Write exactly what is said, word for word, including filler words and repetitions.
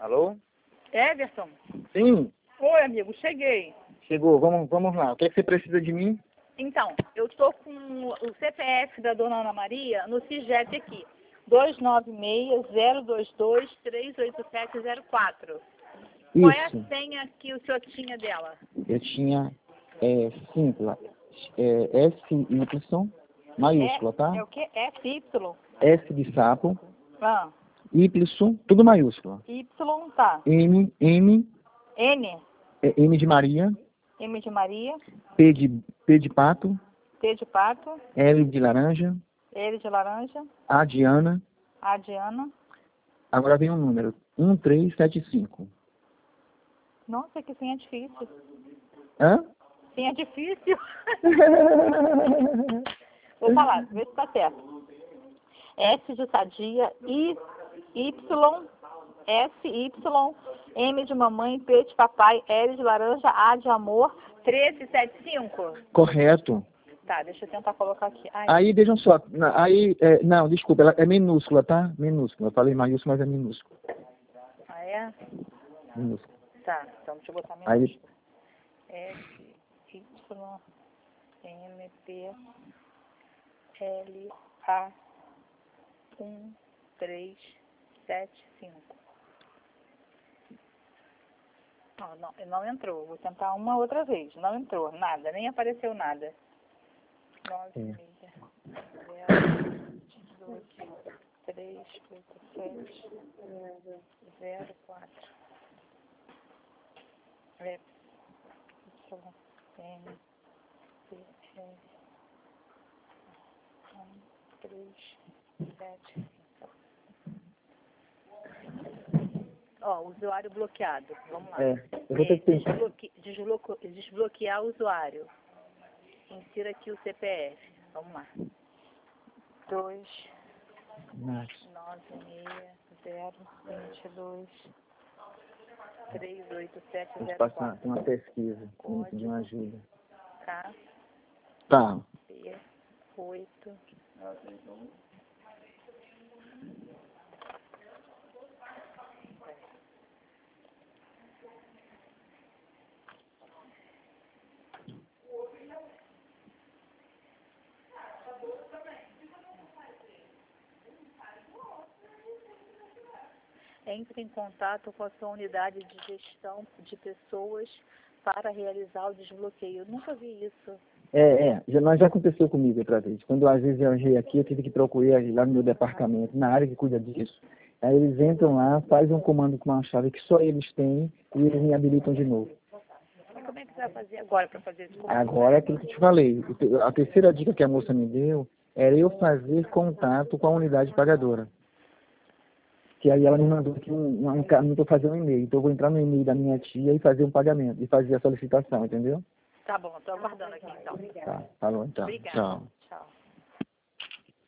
Alô? Everton? Sim, Oi, amigo, cheguei. chegou. Vamos, vamos lá. O que é que você precisa de mim? Então, eu tô com o C P F da dona Ana Maria no CIGEP aqui. dois nove seis, zero dois dois, três oito sete zero quatro. Qual é a Isso. senha que o senhor tinha dela? Eu tinha é, simples, é, S Y, maiúscula, tá? É, é o quê? F Y? S de sapo, Ah, Y, tudo maiúscula. Y, tá. M, M, N, é, M de Maria, M de Maria, P de, P de pato, T de pato, L de laranja, L de laranja, A de Ana. A de Ana. Agora vem o número um três sete cinco. Nossa, que senha difícil. Hã? Senha difícil. Vou falar, vê se tá certo. S de sadia, I, Y, S, Y, M de mamãe, P de papai, L de laranja, A de amor, treze setenta e cinco. Correto. Tá, deixa eu tentar colocar aqui. Ai, Aí, vejam só, na- aí, é, não, desculpa, ela é minúscula, tá? Minúscula. Eu falei maiúscula, mas é minúscula. ah, é? Minúscula. Tá, então deixa eu botar Aí, minúsculo. S, Y, M, P, L, A, um, três, sete, cinco. Não, não, não entrou. Vou tentar uma outra vez. Não entrou, nada, nem apareceu nada. nove, É. zero, dois, três, oito, sete, zero, quatro. É. M, P, L, um, três, sete, cinco. Ó, usuário bloqueado. Vamos lá. é, eu vou ter que pensar. Desbloque... Desbloque... Desbloquear o usuário. Insira aqui o C P F. Vamos lá. dois, Nath, nove, seis, zero, vinte e dois, três oito sete deixa eu zero passar quatro. tem uma pesquisa, vou Código. pedir uma ajuda. K, Tá, P, oito. Entre em contato com a sua unidade de gestão de pessoas para realizar o desbloqueio. Eu nunca vi isso. é, é, já, mas já aconteceu comigo outra vez. Quando às vezes eu errei aqui, eu tive que procurar lá no meu departamento, na área que cuida disso. Aí eles entram lá, fazem um comando com uma chave que só eles têm e eles me habilitam de novo. Mas como é que você vai fazer agora para fazer isso? Agora é aquilo que eu te falei. o te- A terceira dica que a moça me deu era eu fazer contato com a unidade pagadora. Que aí ela me mandou aqui um, um caminho para fazer um e-mail. Então eu vou entrar no e-mail da minha tia e fazer um pagamento, e fazer a solicitação, entendeu? Tá bom, estou aguardando aqui então. Tá, falou então. Obrigada. Tchau.